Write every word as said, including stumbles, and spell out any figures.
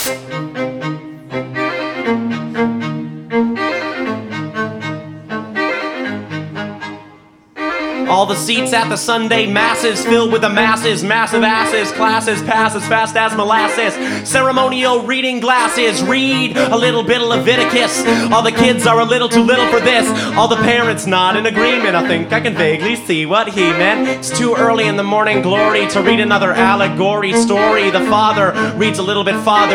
All the seats at the Sunday masses filled with the masses, massive asses, classes pass as fast as molasses, ceremonial reading glasses, read a little bit of Leviticus. All the kids are a little too little for this, all the parents nod in agreement. I think I can vaguely see what he meant. It's too early in the morning glory to read another allegory story. The father reads a little bit farther